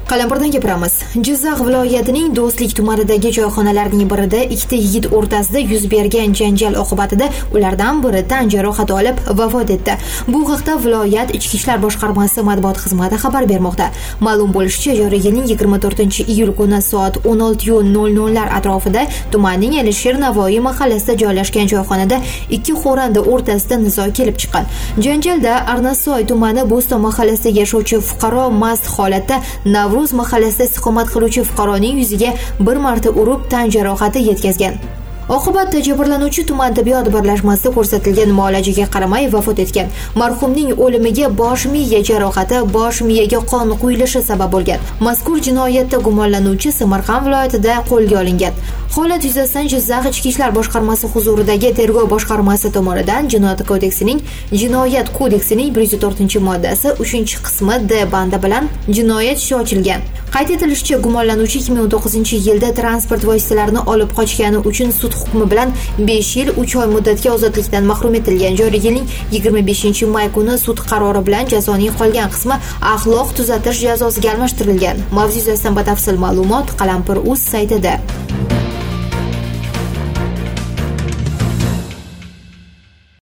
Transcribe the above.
Qalampirdan gapiramiz. Jizzax viloyatining Do'stlik tumanidagi joyxonalarning birida ikkita yigit o'rtasida yuz bergan janjal oqibatida ulardan biri tan jarohati olib vafot etdi. Bu haqda viloyat Ichki ishlar boshqarmasi matbuot xizmati xabar bermoqda. Ma'lum bo'lishicha, joriy yilning 24-iyul kuni soat 16:00 lar atrofida tumanning Alisher Navoiy mahallasida joylashgan joyxonada ikki xo'randa o'rtasida nizo kelib chiqqan. Janjalda Arnasoy tumani Bo'ston mahallasida yashovchi fuqaro mast holatda Navruz mahallasida istiqomat qiluvchi fuqaroning yuziga bir marta urib tan jarohati yetkazgan. Oqibatda jabrlanuvchi tuman tibbiyot birlashmasida ko'rsatilgan muolajaga qaramay vafot etgan. Marhumning o'limiga bosh miya jarohati, bosh miyaga qon quyilishi sabab bo'lgan. Mazkur jinoyatda gumonlanuvchi Samarqand viloyatida qo'lga olingan. Holat yuzasidan Jizzax Ichki ishlar boshqarmasi huzuridagi tergov boshqarmasi tomonidan Jinoyat kodeksining 104-moddasi 3-qismi D bandi bilan jinoyat ishi ochilgan. Qayd etilishicha, gumonlanuvchi 2009-yilda transport vositalarini olib qochgani uchun sud hukmi bilan 5 yil 3 oy muddatga ozodlikdan mahrum etilgan. Joriy yilning 25-may kuni sud qarori bilan jazoning qolgan qismi axloq tuzatish jazosiga almashtirilgan. Mavzu yuzasidan batafsil ma'lumot Qalampir.uz saytida.